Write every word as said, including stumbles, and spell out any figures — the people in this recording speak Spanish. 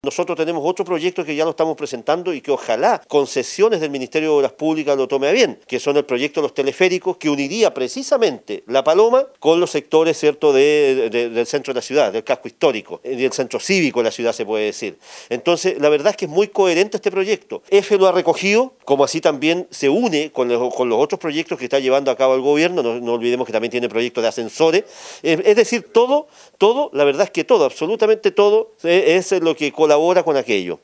Nosotros tenemos otro proyecto que ya lo estamos presentando y que ojalá concesiones del Ministerio de Obras Públicas lo tome a bien, que son el proyecto de los teleféricos, que uniría precisamente La Paloma con los sectores, ¿cierto?, de, de, del centro de la ciudad, del casco histórico, del centro cívico de la ciudad, se puede decir. Entonces, la verdad es que es muy coherente este proyecto. EFE lo ha recogido, como así también se une con los, con los otros proyectos que está llevando a cabo el gobierno. No, no olvidemos que también tiene proyectos de ascensores. Es, es decir, todo, todo, la verdad es que todo, absolutamente todo, es lo que colabora con aquello.